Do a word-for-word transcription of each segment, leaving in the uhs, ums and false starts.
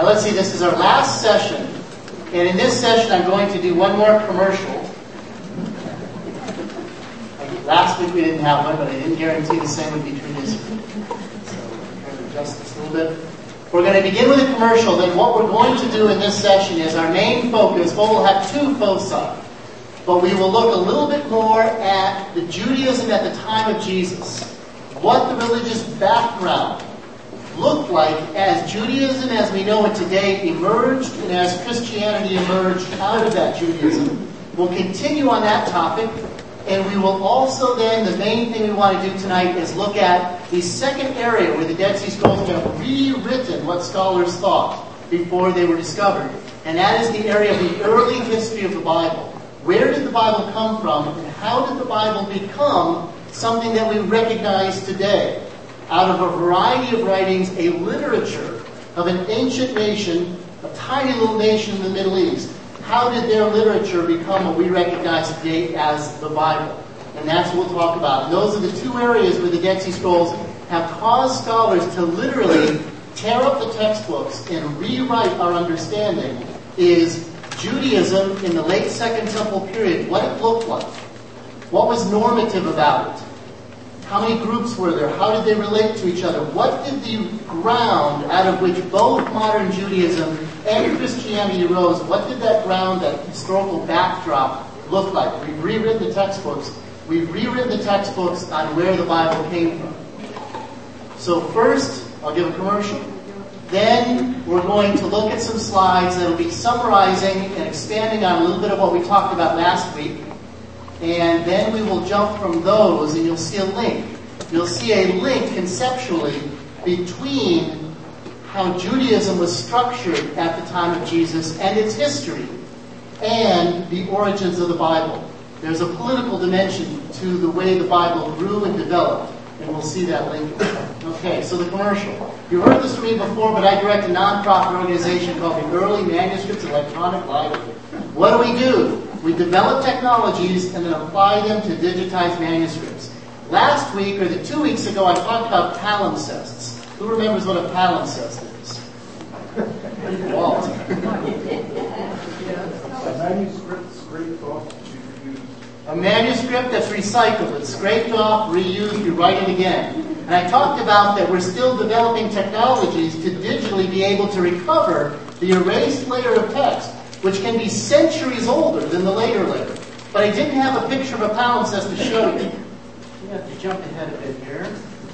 Now let's see, this is our last session. And in this session, I'm going to do one more commercial. Last week we didn't have one, but I didn't guarantee the same would be true this week. So we're trying to adjust this a little bit. We're going to begin with a commercial. Then what we're going to do in this session is our main focus. Well, we'll have two foci. But we will look a little bit more at the Judaism at the time of Jesus. What the religious background looked like as Judaism as we know it today emerged and as Christianity emerged out of that Judaism. We'll continue on that topic. And we will also then, the main thing we want to do tonight is look at the second area where the Dead Sea Scrolls have rewritten what scholars thought before they were discovered. And that is the area of the early history of the Bible. Where did the Bible come from, and how did the Bible become something that we recognize today? Out of a variety of writings, a literature of an ancient nation, a tiny little nation in the Middle East. How did their literature become what we recognize today as the Bible? And that's what we'll talk about. And those are the two areas where the Dead Sea Scrolls have caused scholars to literally tear up the textbooks and rewrite our understanding, is Judaism in the late Second Temple period, what it looked like. What was normative about it? How many groups were there? How did they relate to each other? What did the ground out of which both modern Judaism and Christianity arose, what did that ground, that historical backdrop look like? We've rewritten the textbooks. We've rewritten the textbooks on where the Bible came from. So first, I'll give a commercial. Then we're going to look at some slides that will be summarizing and expanding on a little bit of what we talked about last week. And then we will jump from those, and you'll see a link. You'll see a link conceptually between how Judaism was structured at the time of Jesus and its history, and the origins of the Bible. There's a political dimension to the way the Bible grew and developed, and we'll see that link. Okay, so the commercial. You heard this from me before, but I direct a nonprofit organization called the Early Manuscripts Electronic Library. What do we do? We develop technologies and then apply them to digitize manuscripts. Last week, or the two weeks ago, I talked about palimpsests. Who remembers what a palimpsest is? Walt. A manuscript scraped off that you could use. A manuscript that's recycled. It's scraped off, reused, you write it again. And I talked about that we're still developing technologies to digitally be able to recover the erased layer of text, which can be centuries older than the later layer. But I didn't have a picture of a palimpsest to show you. You have to jump ahead a bit here.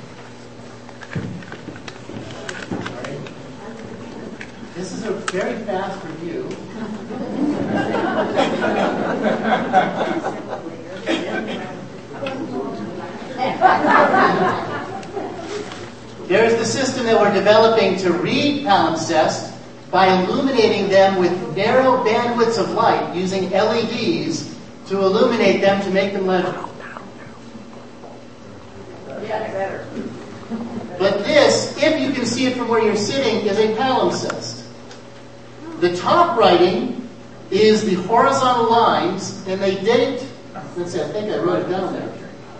Sorry. This is a very fast review. There's the system that we're developing to read palimpsests by illuminating them with narrow bandwidths of light using L E Ds to illuminate them to make them legible. Yeah, better. But this, if you can see it from where you're sitting, is a palimpsest. The top writing is the horizontal lines, and they date, let's see, I think I wrote it down there.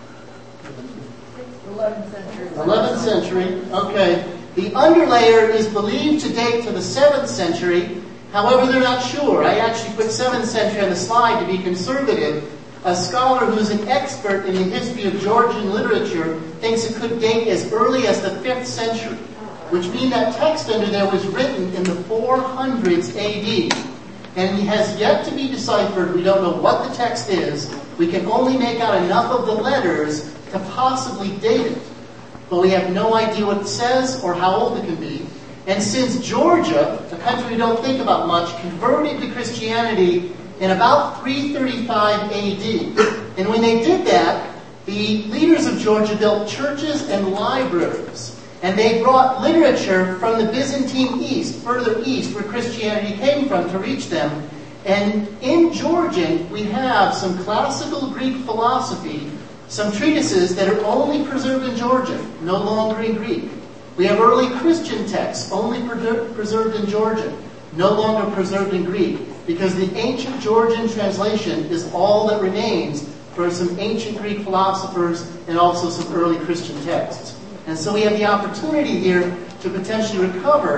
eleventh century. eleventh century, okay. The underlayer is believed to date to the seventh century. However, they're not sure. I actually put seventh century on the slide to be conservative. A scholar who's an expert in the history of Georgian literature thinks it could date as early as the fifth century, which means that text under there was written in the four hundreds A D. And it has yet to be deciphered. We don't know what the text is. We can only make out enough of the letters to possibly date it. But we have no idea what it says or how old it can be. And since Georgia, a country we don't think about much, converted to Christianity in about three thirty-five A D. And when they did that, the leaders of Georgia built churches and libraries. And they brought literature from the Byzantine East, further east, where Christianity came from, to reach them. And in Georgian, we have some classical Greek philosophy, some treatises that are only preserved in Georgian, no longer in Greek. We have early Christian texts, only preserved in Georgian, no longer preserved in Greek, because the ancient Georgian translation is all that remains for some ancient Greek philosophers and also some early Christian texts. And so we have the opportunity here to potentially recover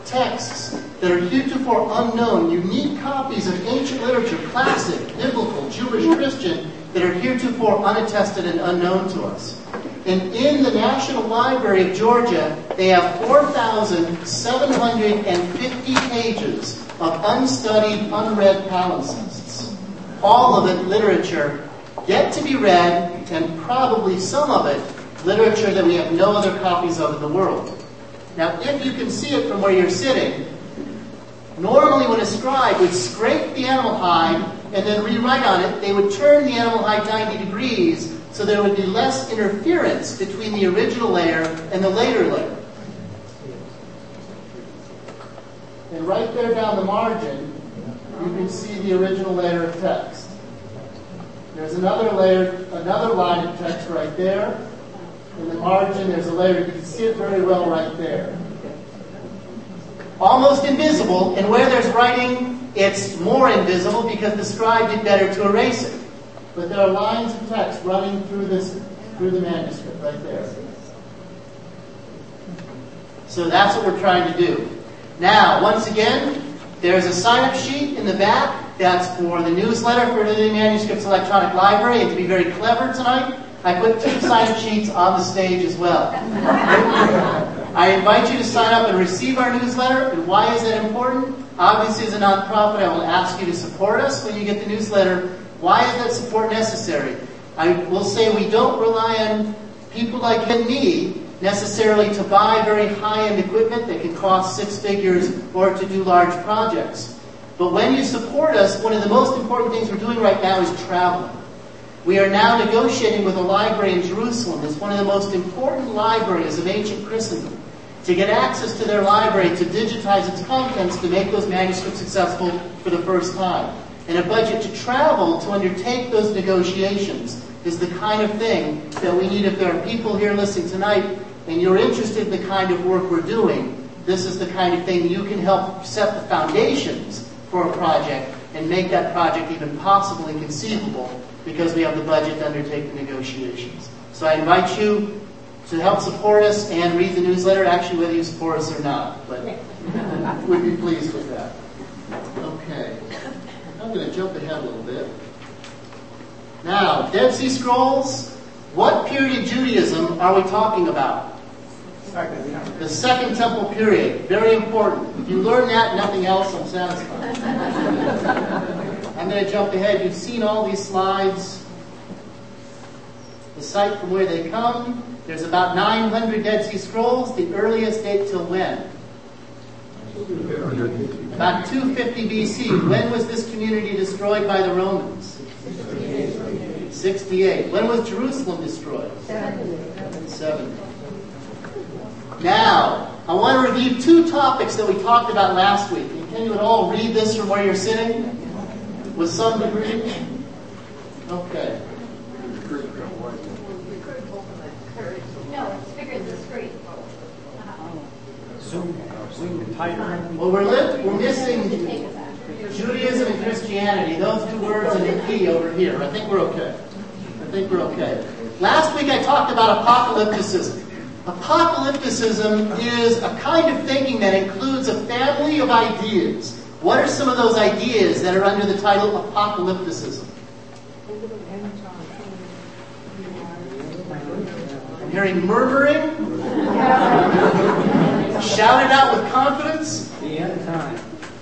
texts that are heretofore unknown, unique copies of ancient literature, classic, biblical, Jewish, Christian, that are heretofore unattested and unknown to us. And in the National Library of Georgia, they have four thousand seven hundred fifty pages of unstudied, unread palimpsests. All of it literature yet to be read, and probably some of it literature that we have no other copies of in the world. Now, if you can see it from where you're sitting, normally when a scribe would scrape the animal hide and then rewrite on it, they would turn the animal hide ninety degrees so there would be less interference between the original layer and the later layer. And right there down the margin, you can see the original layer of text. There's another layer, another line of text right there. In the margin, there's a layer. You can see it very well right there. Almost invisible, and where there's writing, it's more invisible because the scribe did better to erase it. But there are lines of text running through this, through the manuscript right there. So that's what we're trying to do. Now, once again, there's a sign-up sheet in the back. That's for the newsletter for the Manuscripts Electronic Library. And to be very clever tonight, I put two sign-up sheets on the stage as well. I invite you to sign up and receive our newsletter. And why is that important? Obviously, as a nonprofit, I will ask you to support us when you get the newsletter. Why is that support necessary? I will say we don't rely on people like you and me necessarily to buy very high-end equipment that can cost six figures or to do large projects. But when you support us, one of the most important things we're doing right now is traveling. We are now negotiating with a library in Jerusalem. It's one of the most important libraries of ancient Christendom, to get access to their library, to digitize its contents, to make those manuscripts accessible for the first time. And a budget to travel to undertake those negotiations is the kind of thing that we need. If there are people here listening tonight and you're interested in the kind of work we're doing, this is the kind of thing you can help set the foundations for a project and make that project even possible and conceivable, because we have the budget to undertake the negotiations. So I invite you to help support us and read the newsletter, actually whether you support us or not, but we'd be pleased with that. Okay. I'm going to jump ahead a little bit. Now, Dead Sea Scrolls, what period of Judaism are we talking about? Second Temple. The Second Temple period. Very important. If you learn that and nothing else, I'm satisfied. I'm going to jump ahead. You've seen all these slides. The site from where they come. There's about nine hundred Dead Sea Scrolls. The earliest date till when? About two fifty B C. When was this community destroyed by the Romans? sixty-eight. When was Jerusalem destroyed? seventy. Now, I want to review two topics that we talked about last week. And can you at all read this from where you're sitting? With some degree? Okay. No, it's bigger than the screen. Zoom, zoom tighter. Well, we're, li- we're missing Judaism and Christianity. Those two words and the key over here. I think we're okay. I think we're okay. Last week I talked about apocalypticism. Apocalypticism is a kind of thinking that includes a family of ideas. What are some of those ideas that are under the title apocalypticism? I'm hearing murmuring. Shout it out with confidence. The end time.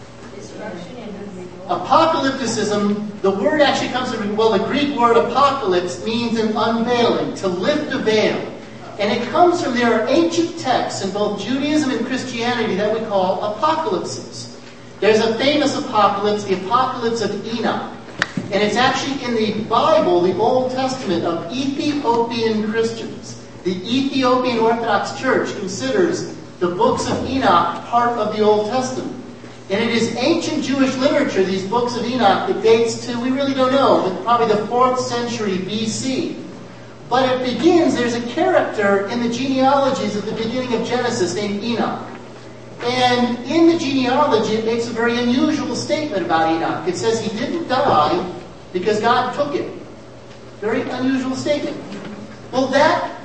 Apocalypticism, the word actually comes from, well, the Greek word apocalypse means an unveiling, to lift a veil. And it comes from there are ancient texts in both Judaism and Christianity that we call apocalypses. There's a famous apocalypse, the apocalypse of Enoch. And it's actually in the Bible, the Old Testament, of Ethiopian Christians. The Ethiopian Orthodox Church considers the books of Enoch part of the Old Testament. And it is ancient Jewish literature, these books of Enoch, that dates to, we really don't know, but probably the fourth century B C. But it begins, there's a character in the genealogies at the beginning of Genesis named Enoch. And in the genealogy, it makes a very unusual statement about Enoch. It says he didn't die because God took him. Very unusual statement. Well, that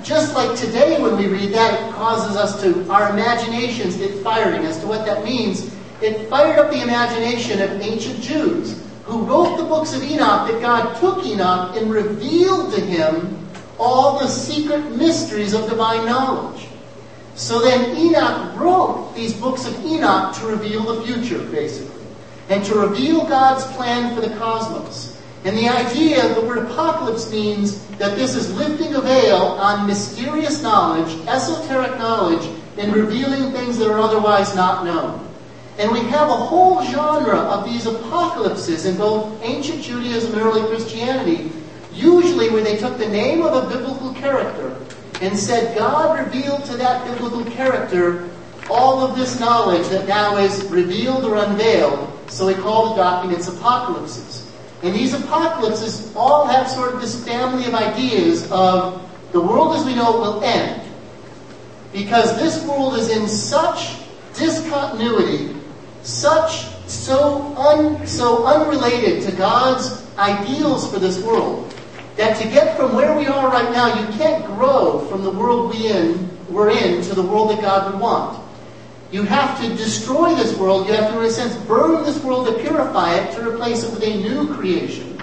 just like today when we read that, it causes us to, our imaginations get firing as to what that means. It fired up the imagination of ancient Jews who wrote the books of Enoch, that God took Enoch and revealed to him all the secret mysteries of divine knowledge. So then Enoch wrote these books of Enoch to reveal the future, basically, and to reveal God's plan for the cosmos. And the idea, the word apocalypse means that this is lifting a veil on mysterious knowledge, esoteric knowledge, and revealing things that are otherwise not known. And we have a whole genre of these apocalypses in both ancient Judaism and early Christianity, usually where they took the name of a biblical character and said God revealed to that biblical character all of this knowledge that now is revealed or unveiled. So we call the documents apocalypses. And these apocalypses all have sort of this family of ideas of the world as we know it will end. Because this world is in such discontinuity, such so un, so unrelated to God's ideals for this world, that to get from where we are right now, you can't grow from the world we in, we're in to the world that God would want. You have to destroy this world. You have to, in a sense, burn this world to purify it, to replace it with a new creation.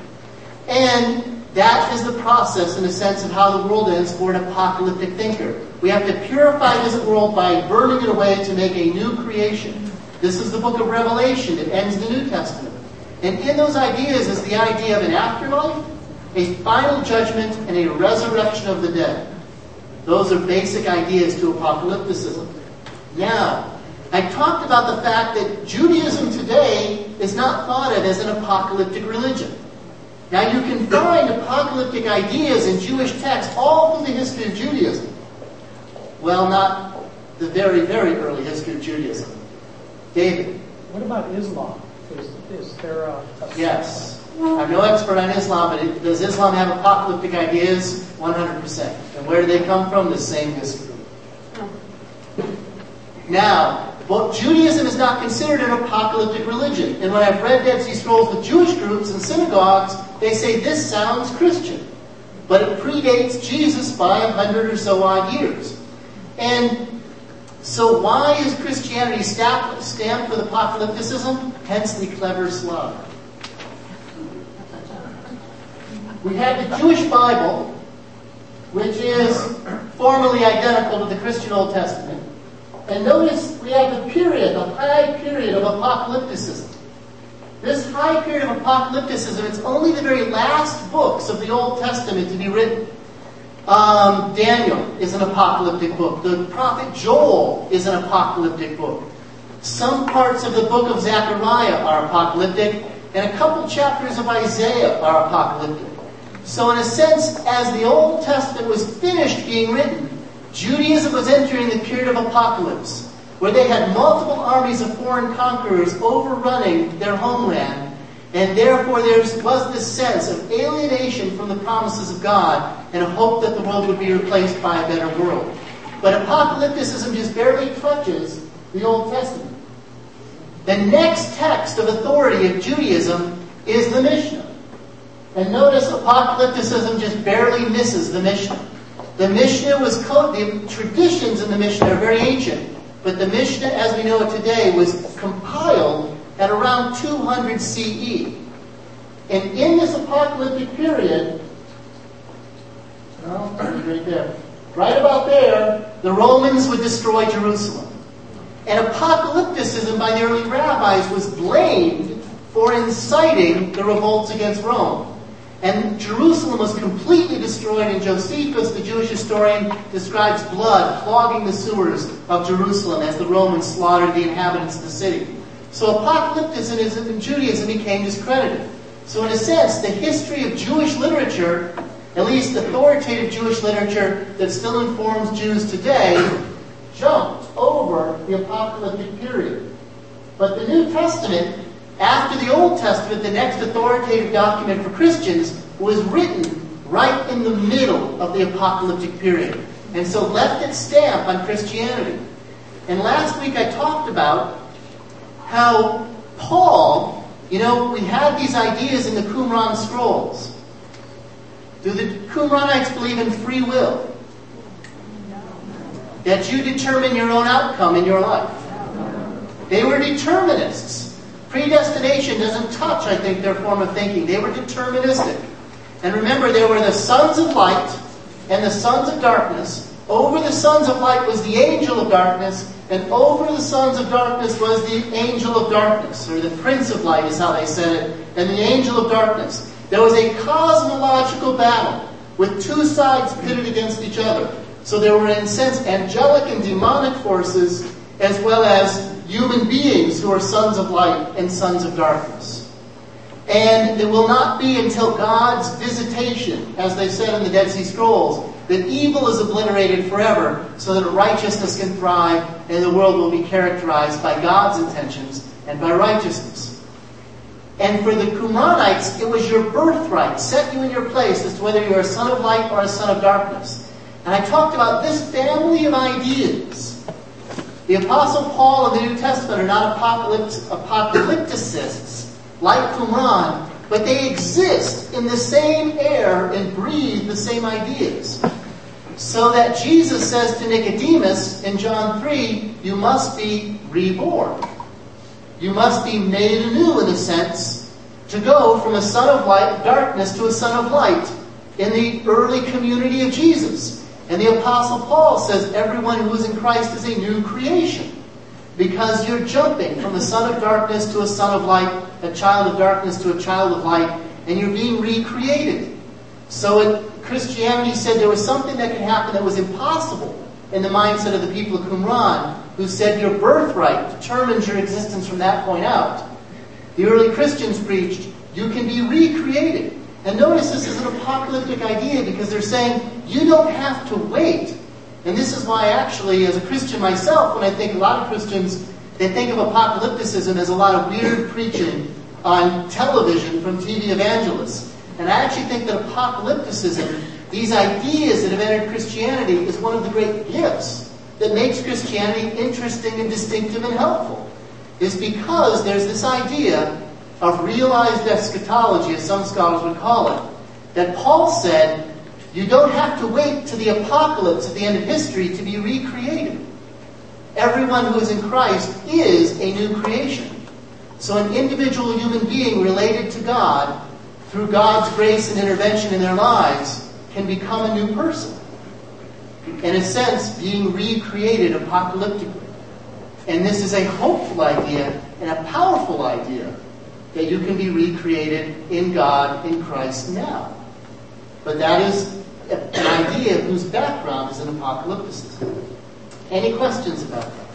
And that is the process, in a sense, of how the world ends for an apocalyptic thinker. We have to purify this world by burning it away to make a new creation. This is the book of Revelation. It ends the New Testament. And in those ideas is the idea of an afterlife, a final judgment, and a resurrection of the dead. Those are basic ideas to apocalypticism. Now, I talked about the fact that Judaism today is not thought of as an apocalyptic religion. Now, you can find apocalyptic ideas in Jewish texts all through the history of Judaism. Well, not the very, very early history of Judaism. David? What about Islam? Is, is there a... a yes. I'm no expert on Islam, but it, does Islam have apocalyptic ideas? one hundred percent. And where do they come from? The same history. Now, well, Judaism is not considered an apocalyptic religion. And when I've read Dead Sea Scrolls with Jewish groups and synagogues, they say this sounds Christian. But it predates Jesus by a hundred or so odd years. And so why is Christianity stamped, stamped with apocalypticism? Hence the clever Slav. We have the Jewish Bible, which is formally identical to the Christian Old Testament. And notice we have the period, the high period of apocalypticism. This high period of apocalypticism, it's only the very last books of the Old Testament to be written. Um, Daniel is an apocalyptic book. The prophet Joel is an apocalyptic book. Some parts of the book of Zechariah are apocalyptic, and a couple chapters of Isaiah are apocalyptic. So in a sense, as the Old Testament was finished being written, Judaism was entering the period of apocalypse, where they had multiple armies of foreign conquerors overrunning their homeland, and therefore there was this sense of alienation from the promises of God and a hope that the world would be replaced by a better world. But apocalypticism just barely touches the Old Testament. The next text of authority of Judaism is the Mishnah. And notice apocalypticism just barely misses the Mishnah. The Mishnah was, co- the traditions in the Mishnah are very ancient, but the Mishnah as we know it today was compiled at around two hundred C E. And in this apocalyptic period, well, right there, right about there, the Romans would destroy Jerusalem. And apocalypticism by the early rabbis was blamed for inciting the revolts against Rome. And Jerusalem was completely destroyed, and Josephus, the Jewish historian, describes blood clogging the sewers of Jerusalem as the Romans slaughtered the inhabitants of the city. So apocalypticism in Judaism became discredited. So in a sense, the history of Jewish literature, at least authoritative Jewish literature that still informs Jews today, jumped over the apocalyptic period. But the New Testament, after the Old Testament, the next authoritative document for Christians, was written right in the middle of the apocalyptic period. And so left its stamp on Christianity. And last week I talked about how Paul, you know, we have these ideas in the Qumran scrolls. Do the Qumranites believe in free will? that you determine your own outcome in your life. They were determinists. Predestination doesn't touch, I think, their form of thinking. They were deterministic. And remember, there were the sons of light and the sons of darkness. Over the sons of light was the angel of darkness, and over the sons of darkness was the angel of darkness, or the prince of light is how they said it, and the angel of darkness. There was a cosmological battle with two sides pitted against each other. So there were, in a sense, angelic and demonic forces, as well as human beings who are sons of light and sons of darkness. And it will not be until God's visitation, as they said in the Dead Sea Scrolls, that evil is obliterated forever so that righteousness can thrive and the world will be characterized by God's intentions and by righteousness. And for the Qumranites, it was your birthright, set you in your place as to whether you're a son of light or a son of darkness. And I talked about this family of ideas. The Apostle Paul and the New Testament are not apocalypt- apocalypticists like Qumran, but they exist in the same air and breathe the same ideas. So that Jesus says to Nicodemus in John three, you must be reborn. You must be made anew, in a sense, to go from a son of light, darkness, to a son of light in the early community of Jesus. And the Apostle Paul says everyone who is in Christ is a new creation. Because you're jumping from a son of darkness to a son of light, a child of darkness to a child of light, and you're being recreated. So it, Christianity said there was something that could happen that was impossible in the mindset of the people of Qumran, who said your birthright determines your existence from that point out. The early Christians preached, you can be recreated. And notice this is an apocalyptic idea because they're saying you don't have to wait. And this is why actually, as a Christian myself, when I think a lot of Christians, they think of apocalypticism as a lot of weird preaching on television from T V evangelists. And I actually think that apocalypticism, these ideas that have entered Christianity, is one of the great gifts that makes Christianity interesting and distinctive and helpful. Is because there's this idea of realized eschatology, as some scholars would call it, that Paul said, you don't have to wait to the apocalypse at the end of history to be recreated. Everyone who is in Christ is a new creation. So an individual human being related to God, through God's grace and intervention in their lives, can become a new person. In a sense, being recreated apocalyptically. And this is a hopeful idea and a powerful idea that you can be recreated in God, in Christ now. But that is an idea whose background is in apocalypticism. Any questions about that?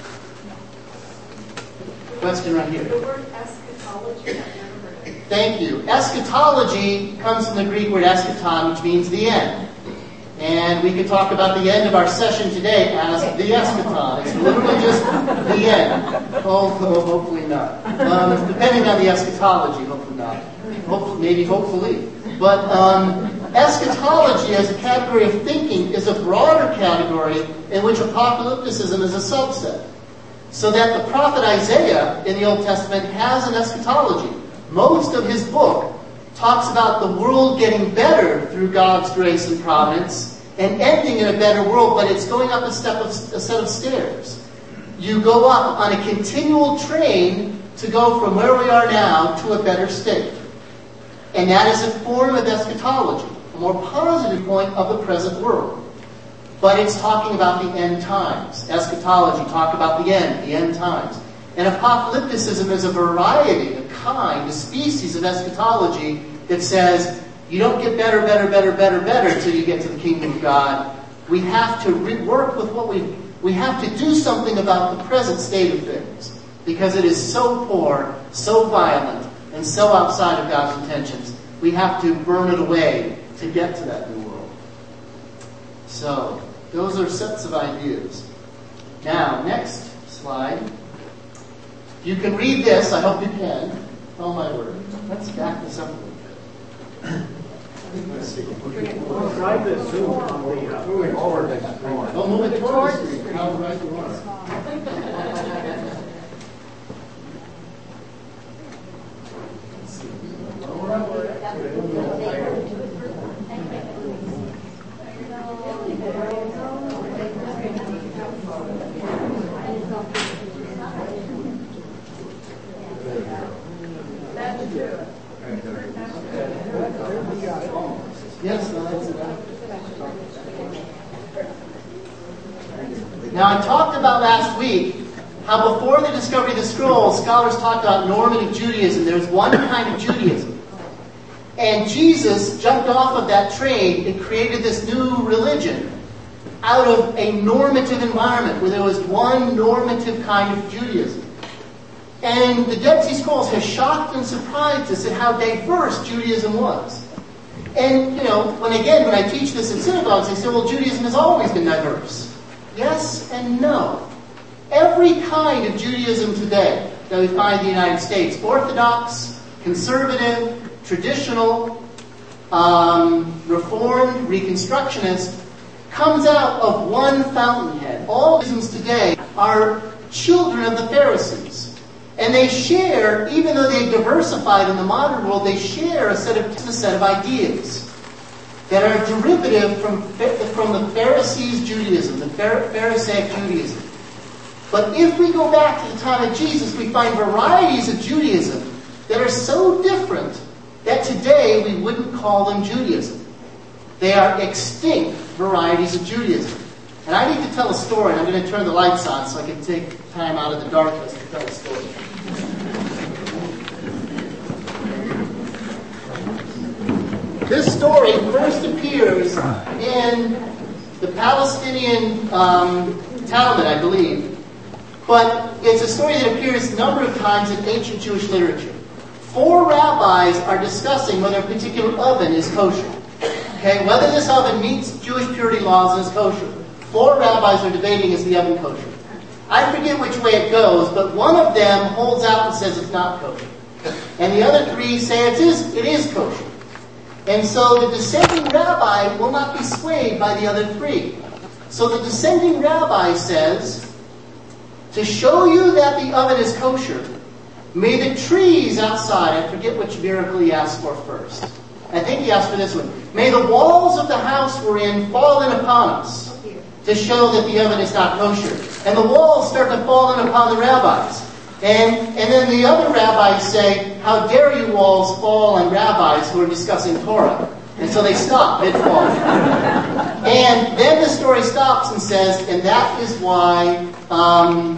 Question right here. The word eschatology, I've never heard of. Thank you. Eschatology comes from the Greek word eschaton, which means the end. And we could talk about the end of our session today as the eschaton. It's literally just the end. Oh, oh hopefully not. Um, depending on the eschatology, hopefully not. Hopefully, maybe hopefully. But um, eschatology as a category of thinking is a broader category in which apocalypticism is a subset. So that the prophet Isaiah in the Old Testament has an eschatology. Most of his book talks about the world getting better through God's grace and providence and ending in a better world, but it's going up a step of, a set of stairs. You go up on a continual train to go from where we are now to a better state. And that is a form of eschatology, a more positive point of the present world. But it's talking about the end times. Eschatology, talk about the end, the end times. And apocalypticism is a variety, a kind, a species of eschatology that says, you don't get better, better, better, better, better until you get to the kingdom of God. We have to re- work with what we we have to do something about the present state of things. Because it is so poor, so violent, and so outside of God's intentions. We have to burn it away to get to that new world. So, those are sets of ideas. Now, next slide. You can read this. I hope you can. Oh my word. Let's back this up a little bit. Let's see. Try the zoom on the uh, Moving over the screen. Oh, move it towards the screen. How right you are. Let's see. Lower up. Now, I talked about last week how before the discovery of the scrolls, scholars talked about normative Judaism. There's one kind of Judaism. And Jesus jumped off of that train and created this new religion out of a normative environment where there was one normative kind of Judaism. And the Dead Sea Scrolls has shocked and surprised us at how diverse Judaism was. And, you know, when again, when I teach this in synagogues, they say, well, Judaism has always been diverse. Yes and no. Every kind of Judaism today that we find in the United States, Orthodox, conservative, traditional, um, Reformed, Reconstructionist, comes out of one fountainhead. All Judaisms today are children of the Pharisees. And they share, even though they've diversified in the modern world, they share a set of, a set of ideas that are derivative from, from the Pharisees' Judaism, the Pharisaic Judaism. But if we go back to the time of Jesus, we find varieties of Judaism that are so different that today we wouldn't call them Judaism. They are extinct varieties of Judaism. And I need to tell a story, and I'm going to turn the lights on so I can take time out of the darkness to tell a story. This story first appears in the Palestinian um, Talmud, I believe. But it's a story that appears a number of times in ancient Jewish literature. Four rabbis are discussing whether a particular oven is kosher. Okay, whether this oven meets Jewish purity laws and is kosher. Four rabbis are debating, is the oven kosher? I forget which way it goes, but one of them holds out and says it's not kosher. And the other three say it is, it is kosher. And so the dissenting rabbi will not be swayed by the other three. So the dissenting rabbi says, to show you that the oven is kosher, may the trees outside, I forget which miracle he asked for first. I think he asked for this one. May the walls of the house we're in fall in upon us to show that the oven is not kosher. And the walls start to fall in upon the rabbis. And, and then the other rabbis say, how dare you walls fall on rabbis who are discussing Torah? And so they stop mid-fall. And then the story stops and says, and that is why um,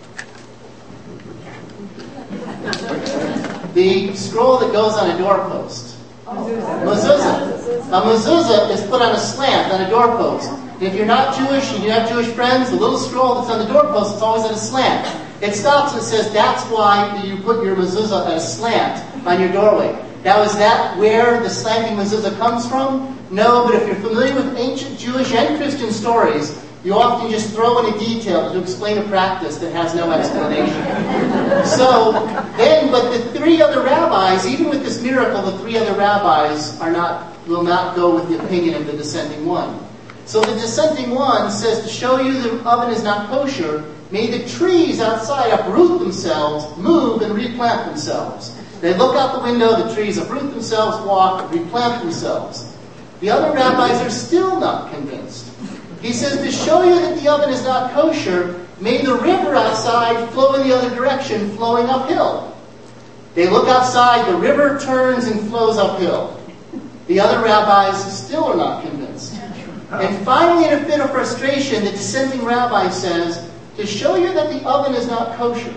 the scroll that goes on a doorpost, mezuzah. A mezuzah is put on a slant on a doorpost. And if you're not Jewish and you have Jewish friends, the little scroll that's on the doorpost is always at a slant. It stops and says, that's why you put your mezuzah at a slant on your doorway. Now, is that where the slanting mezuzah comes from? No, but if you're familiar with ancient Jewish and Christian stories, you often just throw in a detail to explain a practice that has no explanation. So, then, but the three other rabbis, even with this miracle, the three other rabbis are not, will not go with the opinion of the dissenting one. So the dissenting one says, to show you the oven is not kosher, may the trees outside uproot themselves, move, and replant themselves. They look out the window, the trees uproot themselves, walk, replant themselves. The other rabbis are still not convinced. He says, to show you that the oven is not kosher, may the river outside flow in the other direction, flowing uphill. They look outside, the river turns and flows uphill. The other rabbis still are not convinced. And finally, in a fit of frustration, the dissenting rabbi says, to show you that the oven is not kosher,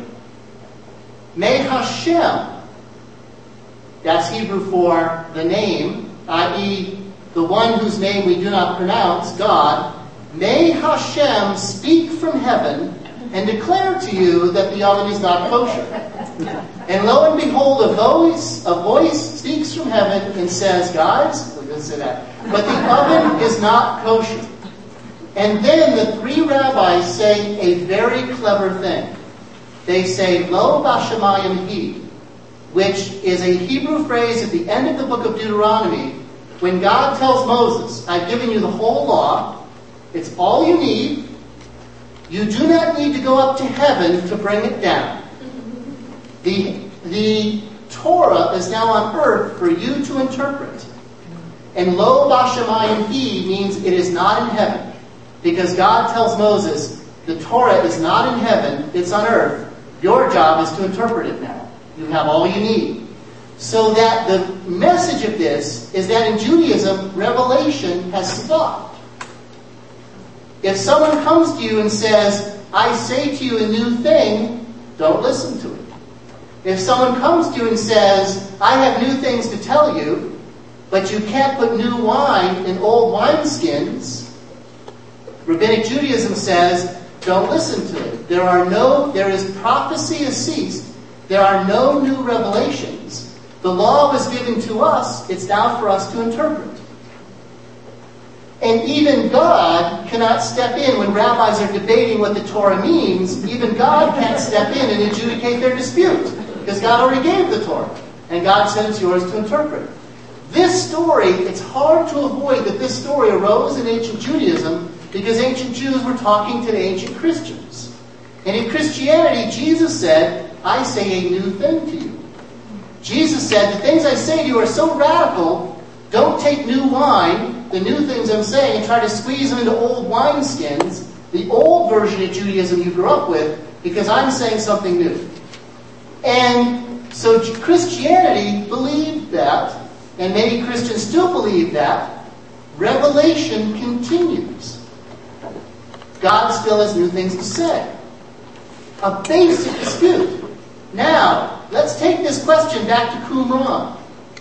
may Hashem, that's Hebrew for the name, that is the one whose name we do not pronounce, God, may Hashem speak from heaven and declare to you that the oven is not kosher. And lo and behold, a voice, a voice speaks from heaven and says, guys, we're going to say that, but the oven is not kosher. And then the three rabbis say a very clever thing. They say, Lo Bashamayim He, which is a Hebrew phrase at the end of the book of Deuteronomy, when God tells Moses, I've given you the whole law, it's all you need, you do not need to go up to heaven to bring it down. The, the Torah is now on earth for you to interpret. And Lo Bashamayim He means it is not in heaven. Because God tells Moses, the Torah is not in heaven, it's on earth. Your job is to interpret it now. You have all you need. So that the message of this is that in Judaism, revelation has stopped. If someone comes to you and says, I say to you a new thing, don't listen to it. If someone comes to you and says, I have new things to tell you, but you can't put new wine in old wineskins, Rabbinic Judaism says, don't listen to it. There are no, there is prophecy has ceased. There are no new revelations. The law was given to us. It's now for us to interpret. And even God cannot step in when rabbis are debating what the Torah means. Even God can't step in and adjudicate their dispute, because God already gave the Torah. And God said it's yours to interpret. This story, it's hard to avoid that this story arose in ancient Judaism because ancient Jews were talking to the ancient Christians. And in Christianity, Jesus said, I say a new thing to you. Jesus said, the things I say to you are so radical, don't take new wine, the new things I'm saying, and try to squeeze them into old wineskins, the old version of Judaism you grew up with, because I'm saying something new. And so Christianity believed that, and many Christians still believe that, revelation continues. God still has new things to say. A basic dispute. Now, let's take this question back to Qumran.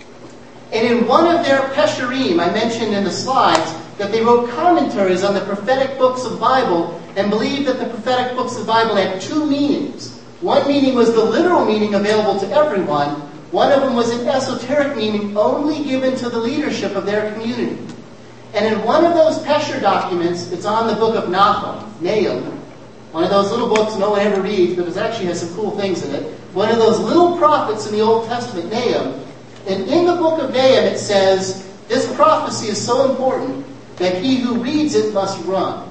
And in one of their Pesharim, I mentioned in the slides, that they wrote commentaries on the prophetic books of the Bible and believed that the prophetic books of the Bible had two meanings. One meaning was the literal meaning available to everyone. One of them was an esoteric meaning only given to the leadership of their community. And in one of those Pesher documents, it's on the book of Nahum, Nahum, one of those little books no one ever reads, but it actually has some cool things in it. One of those little prophets in the Old Testament, Nahum. And in the book of Nahum it says, this prophecy is so important that he who reads it must run.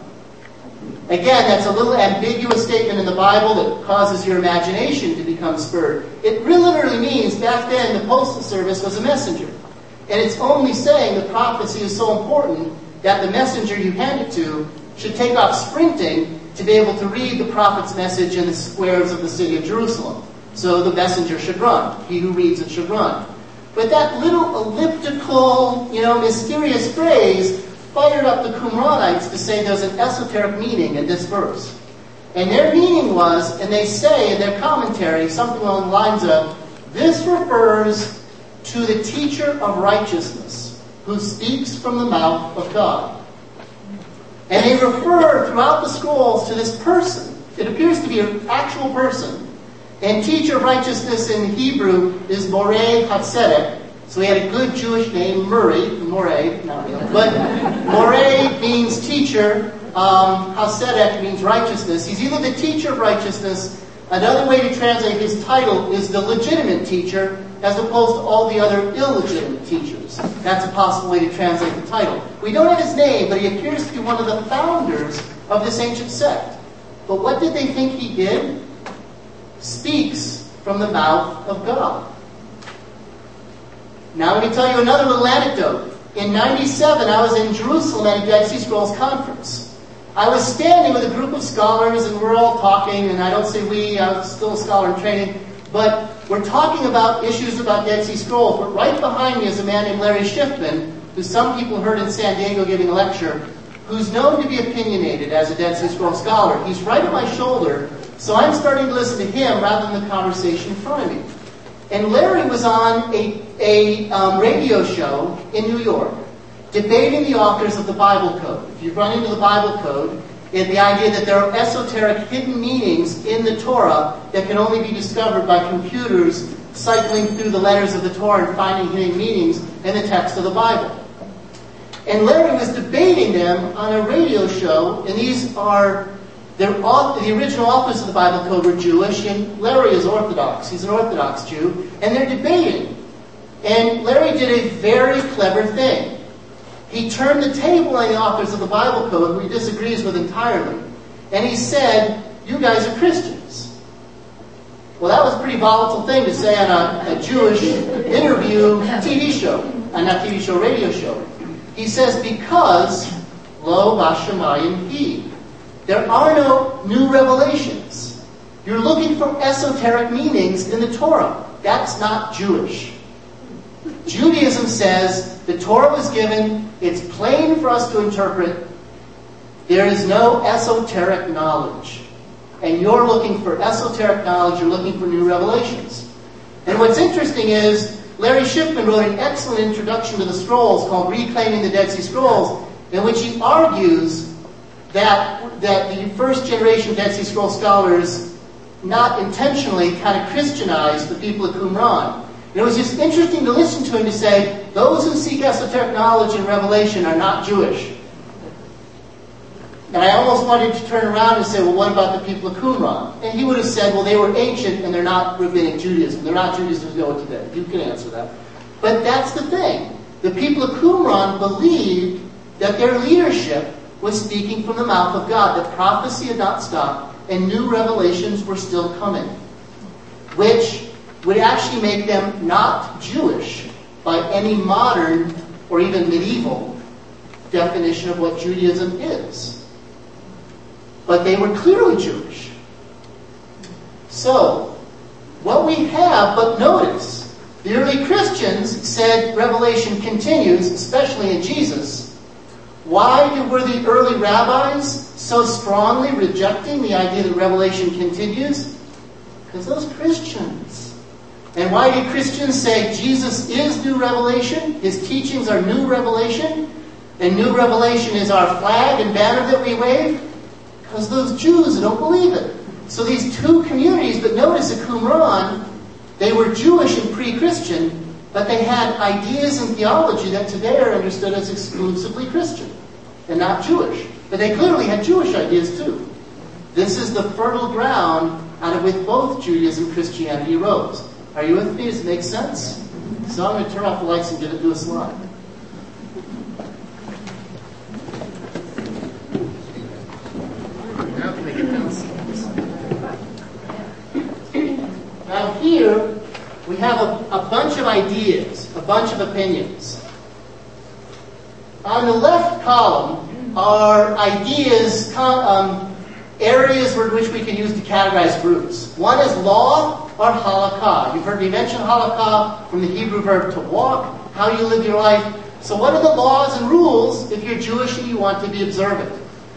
Again, that's a little ambiguous statement in the Bible that causes your imagination to become spurred. It really literally means back then the postal service was a messenger. And it's only saying the prophecy is so important that the messenger you hand it to should take off sprinting to be able to read the prophet's message in the squares of the city of Jerusalem. So the messenger should run. He who reads it should run. But that little elliptical, you know, mysterious phrase fired up the Qumranites to say there's an esoteric meaning in this verse. And their meaning was, and they say in their commentary, something along the lines of, this refers to the teacher of righteousness who speaks from the mouth of God. And they refer throughout the scrolls to this person. It appears to be an actual person. And teacher of righteousness in Hebrew is Moreh Hatzedek. So he had a good Jewish name, Murray, Moreh, not real. But Moreh means teacher. Um, Hatzedek means righteousness. He's either the teacher of righteousness. Another way to translate his title is the legitimate teacher, as opposed to all the other illegitimate teachers. That's a possible way to translate the title. We don't have his name, but he appears to be one of the founders of this ancient sect. But what did they think he did? Speaks from the mouth of God. Now let me tell you another little anecdote. In ninety-seven, I was in Jerusalem at a Dead Sea Scrolls conference. I was standing with a group of scholars, and we're all talking, and I don't say we, I'm still a scholar in training, but we're talking about issues about Dead Sea Scrolls. But right behind me is a man named Larry Schiffman, who some people heard in San Diego giving a lecture, who's known to be opinionated as a Dead Sea Scrolls scholar. He's right at my shoulder, so I'm starting to listen to him rather than the conversation in front of me. And Larry was on a, a um, radio show in New York, debating the authors of the Bible Code. If you run into the Bible Code, it's the idea that there are esoteric hidden meanings in the Torah that can only be discovered by computers cycling through the letters of the Torah and finding hidden meanings in the text of the Bible. And Larry was debating them on a radio show, and these are, they're, the original authors of the Bible Code were Jewish, and Larry is Orthodox. He's an Orthodox Jew, and they're debating. And Larry did a very clever thing. He turned the table on the authors of the Bible Code, who he disagrees with entirely, and he said, you guys are Christians. Well, that was a pretty volatile thing to say on a, a Jewish interview T V show, uh, not T V show, radio show. He says, because, lo bashamayim hi, there are no new revelations. You're looking for esoteric meanings in the Torah. That's not Jewish. Judaism says the Torah was given, it's plain for us to interpret, There is no esoteric knowledge. And you're looking for esoteric knowledge, you're looking for new revelations. And what's interesting is, Larry Schiffman wrote an excellent introduction to the scrolls called Reclaiming the Dead Sea Scrolls, in which he argues that, that the first generation Dead Sea Scroll scholars not intentionally kind of Christianized the people of Qumran. And it was just interesting to listen to him to say, those who seek esoteric knowledge and revelation are not Jewish. And I almost wanted to turn around and say, well, what about the people of Qumran? And he would have said, well, they were ancient and they're not rabbinic Judaism. They're not Judaism as we know it today. You can answer that. But that's the thing. The people of Qumran believed that their leadership was speaking from the mouth of God, that prophecy had not stopped and new revelations were still coming, which would actually make them not Jewish by any modern or even medieval definition of what Judaism is. But they were clearly Jewish. So, what we have, but notice, the early Christians said Revelation continues, especially in Jesus. Why were the early rabbis so strongly rejecting the idea that Revelation continues? Because those Christians. And why did Christians say Jesus is new revelation? His teachings are new revelation? And new revelation is our flag and banner that we wave? Because those Jews don't believe it. So these two communities, but notice at Qumran, they were Jewish and pre-Christian, but they had ideas and theology that today are understood as exclusively Christian and not Jewish. But they clearly had Jewish ideas too. This is the fertile ground out of which both Judaism and Christianity arose. Are you with me? Does it make sense? So I'm going to turn off the lights and get it to a slide. Now here, we have a, a bunch of ideas, a bunch of opinions. On the left column are ideas, um, areas in which we can use to categorize groups. One is law or halakha. You've heard me mention halakha from the Hebrew verb to walk, how you live your life. So what are the laws and rules if you're Jewish and you want to be observant?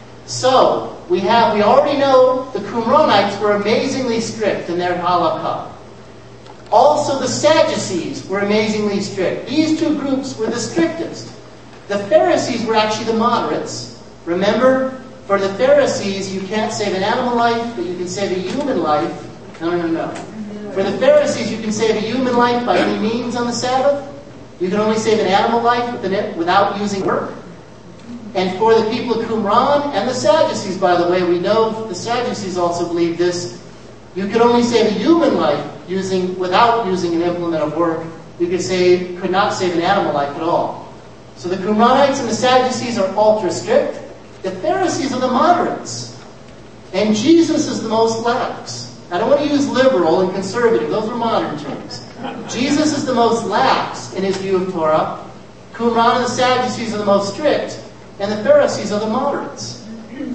So, we have, we already know the Qumranites were amazingly strict in their halakha. Also, the Sadducees were amazingly strict. These two groups were the strictest. The Pharisees were actually the moderates. Remember, for the Pharisees, you can't save an animal life, but you can save a human life. No, no, no. For the Pharisees, you can save a human life by any means on the Sabbath. You can only save an animal life without using work. And for the people of Qumran and the Sadducees, by the way, we know the Sadducees also believe this. You could only save a human life using without using an implement of work. You could save, could not save an animal life at all. So the Qumranites and the Sadducees are ultra strict. The Pharisees are the moderates. And Jesus is the most lax. I don't want to use liberal and conservative. Those are modern terms. Jesus is the most lax in his view of Torah. Qumran and the Sadducees are the most strict. And the Pharisees are the moderates.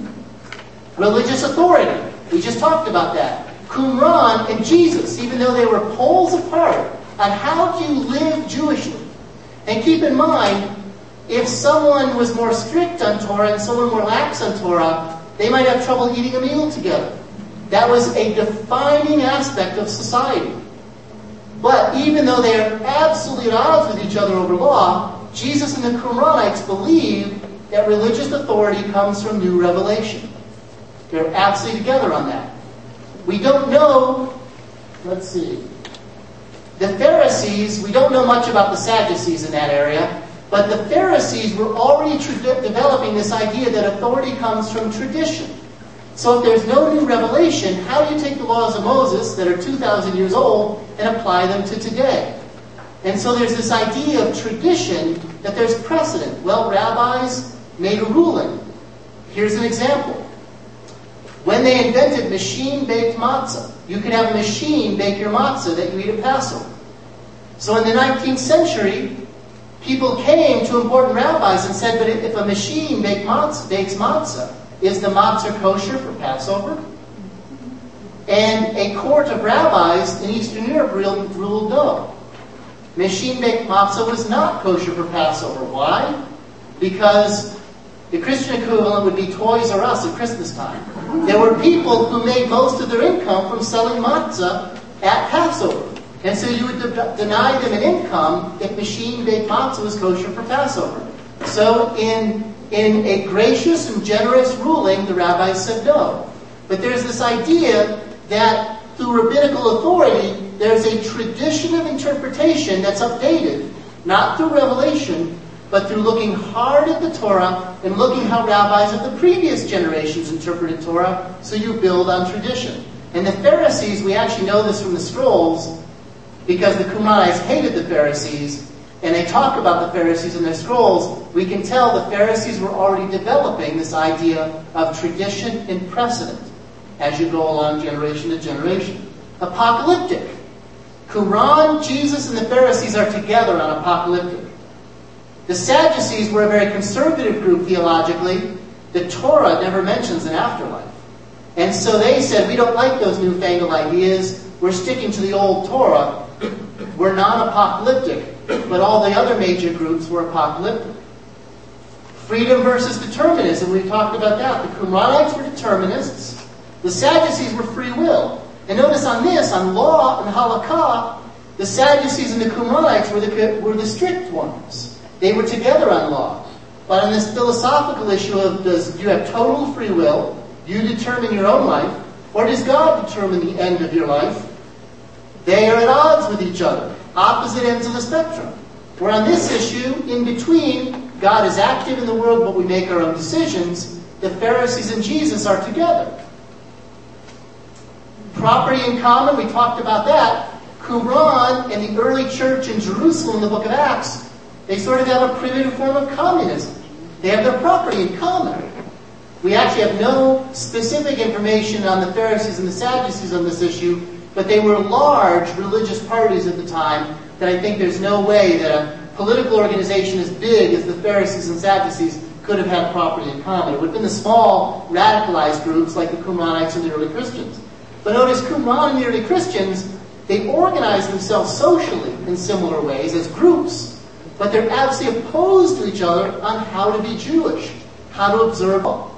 Religious authority. We just talked about that. Qumran and Jesus, even though they were poles apart on how do you live Jewishly. And keep in mind, if someone was more strict on Torah and someone more lax on Torah, they might have trouble eating a meal together. That was a defining aspect of society. But even though they are absolutely at odds with each other over law, Jesus and the Qumranites believe that religious authority comes from new revelation. They're absolutely together on that. We don't know, let's see, the Pharisees, we don't know much about the Sadducees in that area, but the Pharisees were already tra- developing this idea that authority comes from tradition. So if there's no new revelation, how do you take the laws of Moses that are two thousand years old and apply them to today? And so there's this idea of tradition that there's precedent. Well, rabbis made a ruling. Here's an example. When they invented machine-baked matzah, you could have a machine bake your matzah that you eat at Passover. So in the nineteenth century, people came to important rabbis and said, but if a machine bakes matzah, bakes matzah, is the matzah kosher for Passover? And a court of rabbis in Eastern Europe ruled no. Machine-baked matzah was not kosher for Passover. Why? Because The Christian equivalent would be Toys R Us at Christmas time. There were people who made most of their income from selling matzah at Passover. And so you would de- deny them an income if machine-baked matzah was kosher for Passover. So in, in a gracious and generous ruling, the rabbis said no. But there's this idea that through rabbinical authority, there's a tradition of interpretation that's updated, not through revelation, but through looking hard at the Torah and looking how rabbis of the previous generations interpreted Torah, so you build on tradition. And the Pharisees, we actually know this from the scrolls, because the Qumranites hated the Pharisees, and they talk about the Pharisees in their scrolls. We can tell the Pharisees were already developing this idea of tradition and precedent as you go along generation to generation. Apocalyptic. Qumran, Jesus, and the Pharisees are together on apocalyptic. The Sadducees were a very conservative group theologically. The Torah never mentions an afterlife. And so they said, we don't like those newfangled ideas. We're sticking to the old Torah. We're non-apocalyptic. But all the other major groups were apocalyptic. Freedom versus determinism. We've talked about that. The Qumranites were determinists. The Sadducees were free will. And notice on this, on law and halakha, the Sadducees and the Qumranites were the, were the strict ones. They were together on law. But on this philosophical issue of does you have total free will, you determine your own life, or does God determine the end of your life? They are at odds with each other, opposite ends of the spectrum. Where on this issue, in between, God is active in the world, but we make our own decisions. The Pharisees and Jesus are together. Property in common, we talked about that. Qumran and the early church in Jerusalem in the book of Acts, they sort of have a primitive form of communism. They have their property in common. We actually have no specific information on the Pharisees and the Sadducees on this issue, but they were large religious parties at the time that I think there's no way that a political organization as big as the Pharisees and Sadducees could have had property in common. It would have been the small, radicalized groups like the Qumranites and the early Christians. But notice Qumran and the early Christians, they organized themselves socially in similar ways as groups, but they're absolutely opposed to each other on how to be Jewish, how to observe law.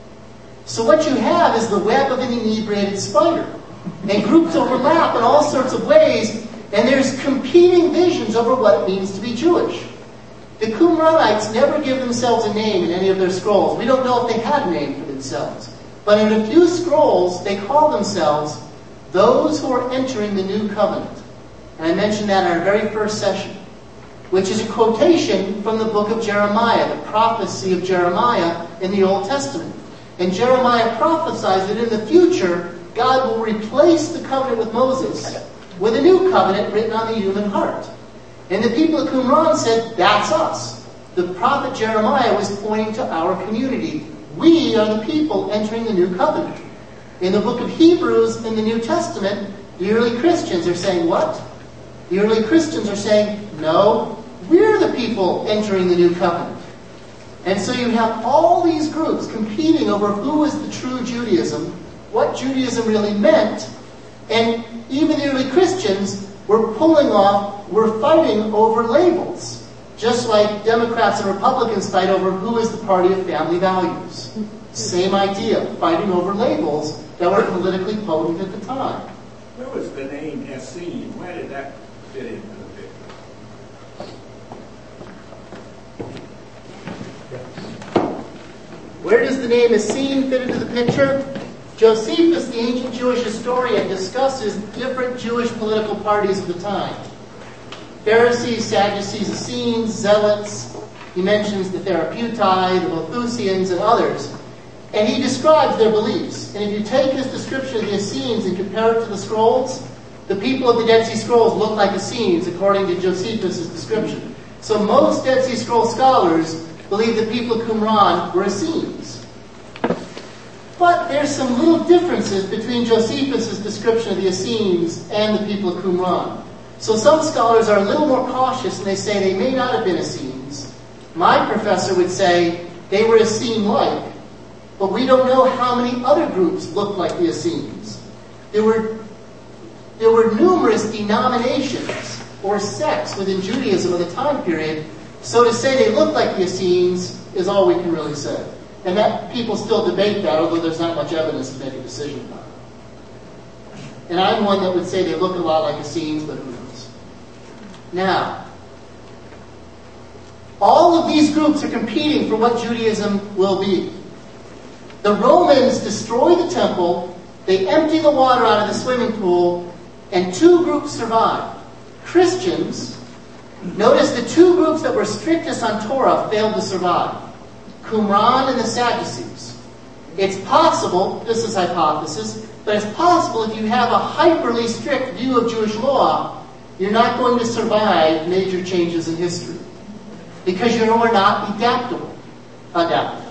So what you have is the web of an inebriated spider. And groups overlap in all sorts of ways, and there's competing visions over what it means to be Jewish. The Qumranites never give themselves a name in any of their scrolls. We don't know if they had a name for themselves. But in a few scrolls, they call themselves those who are entering the new covenant. And I mentioned that in our very first session, which is a quotation from the book of Jeremiah, the prophecy of Jeremiah in the Old Testament. And Jeremiah prophesies that in the future, God will replace the covenant with Moses with a new covenant written on the human heart. And the people of Qumran said, that's us. The prophet Jeremiah was pointing to our community. We are the people entering the new covenant. In the book of Hebrews in the New Testament, the early Christians are saying what? The early Christians are saying, no, we're the people entering the new covenant. And so you have all these groups competing over who is the true Judaism, what Judaism really meant, and even the early Christians were pulling off, were fighting over labels. Just like Democrats and Republicans fight over who is the party of family values. Same idea, fighting over labels that were politically potent at the time. Where was the name Essene? Where did that fit into the picture? Where does the name Essene fit into the picture? Josephus, the ancient Jewish historian, discusses different Jewish political parties of the time. Pharisees, Sadducees, Essenes, Zealots. He mentions the Therapeutai, the Malthusians, and others. And he describes their beliefs. And if you take his description of the Essenes and compare it to the scrolls, the people of the Dead Sea Scrolls look like Essenes, according to Josephus' description. So most Dead Sea Scroll scholars believe the people of Qumran were Essenes. But there's some little differences between Josephus' description of the Essenes and the people of Qumran. So some scholars are a little more cautious and they say they may not have been Essenes. My professor would say they were Essene-like, but we don't know how many other groups looked like the Essenes. There were, there were numerous denominations or sects within Judaism of the time period, so to say they looked like the Essenes is all we can really say. And that people still debate that, although there's not much evidence to make a decision about it. And I'm one that would say they look a lot like Essenes, but who knows? Now, all of these groups are competing for what Judaism will be. The Romans destroy the temple, they empty the water out of the swimming pool, and two groups survive. Christians, notice the two groups that were strictest on Torah failed to survive. Qumran and the Sadducees. It's possible, this is hypothesis, but it's possible if you have a hyperly strict view of Jewish law, you're not going to survive major changes in history. Because you are not adaptable. Adaptable.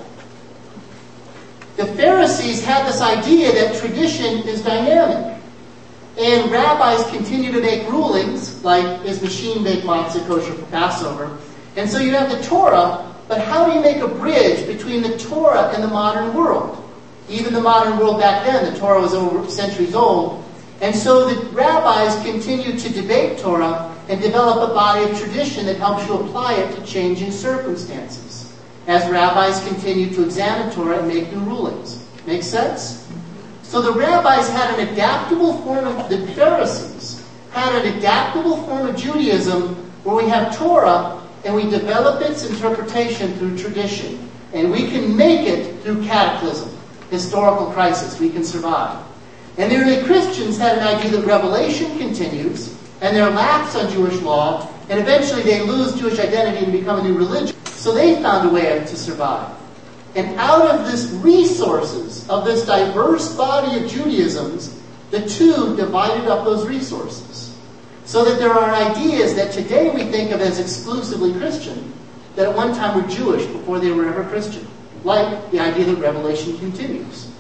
The Pharisees had this idea that tradition is dynamic. And rabbis continue to make rulings, like is machine-baked matzah kosher for Passover. And so you have the Torah, but how do you make a bridge between the Torah and the modern world? Even the modern world back then, the Torah was over centuries old. And so the rabbis continue to debate Torah and develop a body of tradition that helps you apply it to changing circumstances, as rabbis continue to examine Torah and make new rulings. Make sense? So the rabbis had an adaptable form of, the Pharisees had an adaptable form of Judaism where we have Torah and we develop its interpretation through tradition. And we can make it through cataclysm, historical crisis. We can survive. And the early Christians had an idea that revelation continues, and they're lax on Jewish law, and eventually they lose Jewish identity and become a new religion. So they found a way to survive. And out of this resources, of this diverse body of Judaisms, the two divided up those resources. So that there are ideas that today we think of as exclusively Christian, that at one time were Jewish before they were ever Christian. Like the idea that revelation continues.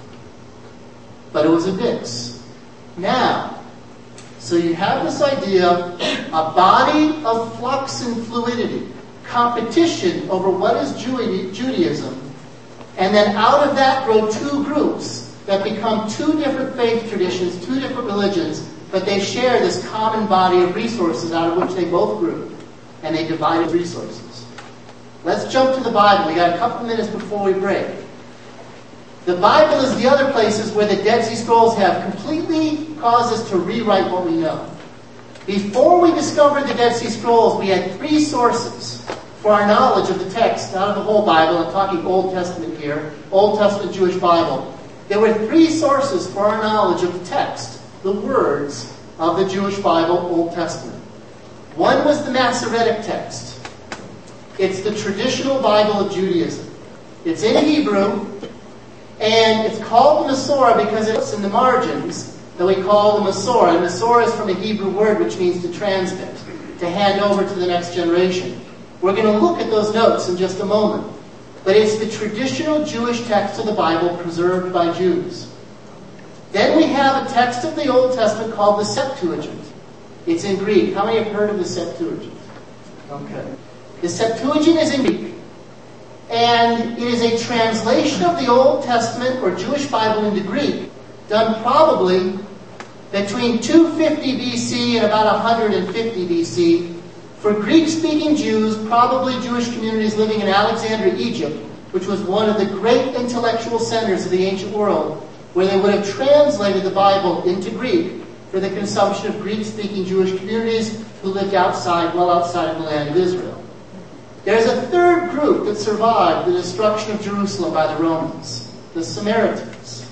But it was a mix. Now, so you have this idea, a body of flux and fluidity, competition over what is Judaism, and then out of that grow two groups that become two different faith traditions, two different religions, but they share this common body of resources out of which they both grew, and they divided resources. Let's jump to the Bible. We got a couple minutes before we break. The Bible is the other places where the Dead Sea Scrolls have completely caused us to rewrite what we know. Before we discovered the Dead Sea Scrolls, we had three sources for our knowledge of the text, not of the whole Bible. I'm talking Old Testament here, Old Testament Jewish Bible. There were three sources for our knowledge of the text, the words of the Jewish Bible, Old Testament. One was the Masoretic text. It's the traditional Bible of Judaism. It's in Hebrew, and it's called the Masorah because it's in the margins that we call the Masorah. And Masorah is from a Hebrew word which means to transmit, to hand over to the next generation. We're going to look at those notes in just a moment. But it's the traditional Jewish text of the Bible preserved by Jews. Then we have a text of the Old Testament called the Septuagint. It's in Greek. How many have heard of the Septuagint? Okay. The Septuagint is in Greek. And it is a translation of the Old Testament or Jewish Bible into Greek, done probably between two fifty B C and about one hundred fifty B C for Greek-speaking Jews, probably Jewish communities living in Alexandria, Egypt, which was one of the great intellectual centers of the ancient world, where they would have translated the Bible into Greek for the consumption of Greek-speaking Jewish communities who lived outside, well outside of the land of Israel. There's a third group that survived the destruction of Jerusalem by the Romans, the Samaritans.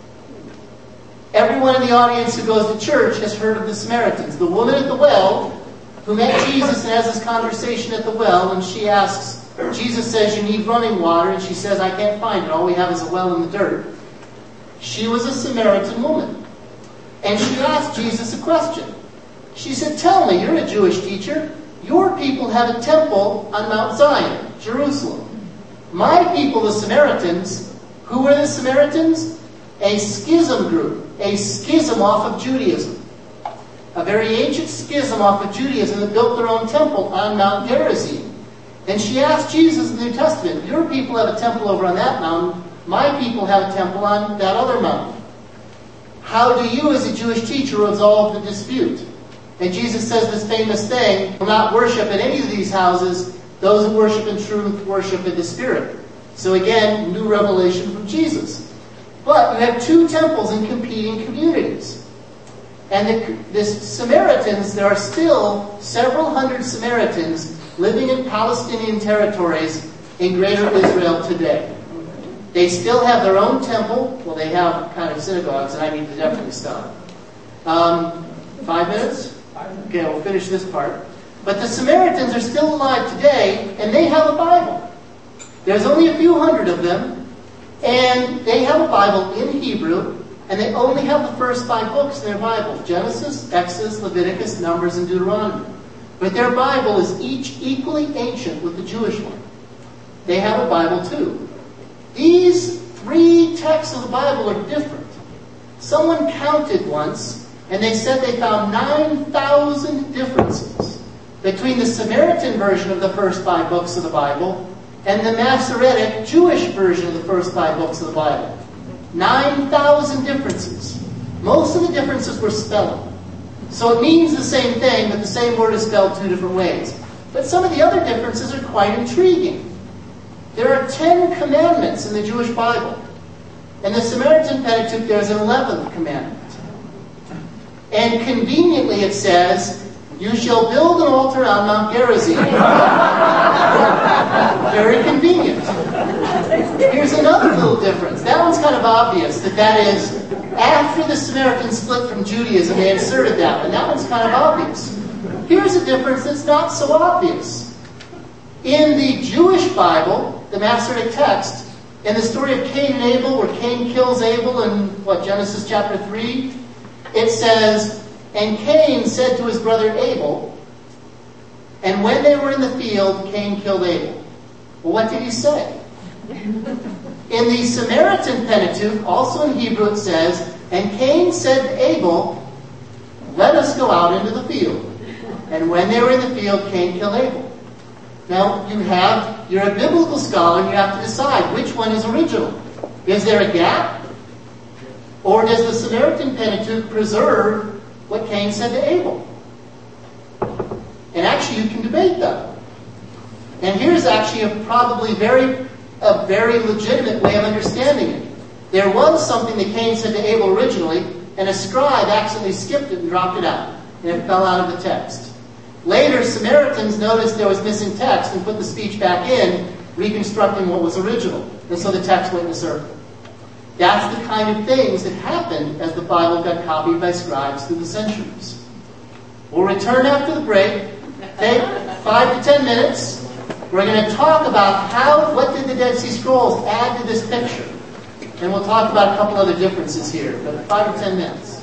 Everyone in the audience who goes to church has heard of the Samaritans. The woman at the well who met Jesus and has this conversation at the well, and she asks, Jesus says, you need running water, and she says, I can't find it. All we have is a well in the dirt. She was a Samaritan woman. And she asked Jesus a question. She said, tell me, you're a Jewish teacher. Your people have a temple on Mount Zion, Jerusalem. My people, the Samaritans, who were the Samaritans? A schism group, a schism off of Judaism. A very ancient schism off of Judaism that built their own temple on Mount Gerizim. And she asked Jesus in the New Testament, your people have a temple over on that mountain. My people have a temple on that other mountain. How do you as a Jewish teacher resolve the dispute? And Jesus says this famous thing, will not worship in any of these houses Those who worship in truth worship in the Spirit. So again, new revelation from Jesus. But you have two temples in competing communities. And the, the Samaritans, there are still several hundred Samaritans living in Palestinian territories in greater Israel today. They still have their own temple. Well, they have kind of synagogues, and I need to definitely stop. Um, five minutes? Okay, we'll finish this part. But the Samaritans are still alive today, and they have a Bible. There's only a few hundred of them, and they have a Bible in Hebrew, and they only have the first five books in their Bible: Genesis, Exodus, Leviticus, Numbers, and Deuteronomy. But their Bible is each equally ancient with the Jewish one. They have a Bible too. These three texts of the Bible are different. Someone counted once, and they said they found nine thousand differences between the Samaritan version of the first five books of the Bible and the Masoretic Jewish version of the first five books of the Bible. nine thousand differences. Most of the differences were spelling. So it means the same thing, but the same word is spelled two different ways. But some of the other differences are quite intriguing. There are ten commandments in the Jewish Bible. In the Samaritan Pentateuch, there's an eleventh commandment. And conveniently it says, "You shall build an altar on Mount Gerizim." Very convenient. Here's another little difference. That one's kind of obvious, that that is, after the Samaritans split from Judaism, they inserted that one. That one's kind of obvious. Here's a difference that's not so obvious. In the Jewish Bible, the Masoretic text, in the story of Cain and Abel, where Cain kills Abel in, what, Genesis chapter three, it says, "And Cain said to his brother Abel," and when they were in the field, Cain killed Abel. Well, what did he say? In the Samaritan Pentateuch, also in Hebrew, it says, "And Cain said to Abel, 'Let us go out into the field.' And when they were in the field, Cain killed Abel." Now, you have, you're a biblical scholar, and you have to decide which one is original. Is there a gap? Or does the Samaritan Pentateuch preserve what Cain said to Abel? And actually, you can debate that. And here's actually a probably very, a very legitimate way of understanding it. There was something that Cain said to Abel originally, and a scribe accidentally skipped it and dropped it out, and it fell out of the text. Later, Samaritans noticed there was missing text and put the speech back in, reconstructing what was original. And so the text went in a circle. That's the kind of things that happened as the Bible got copied by scribes through the centuries. We'll return after the break. Take five to ten minutes. We're going to talk about how, what did the Dead Sea Scrolls add to this picture? And we'll talk about a couple other differences here, but five or ten minutes.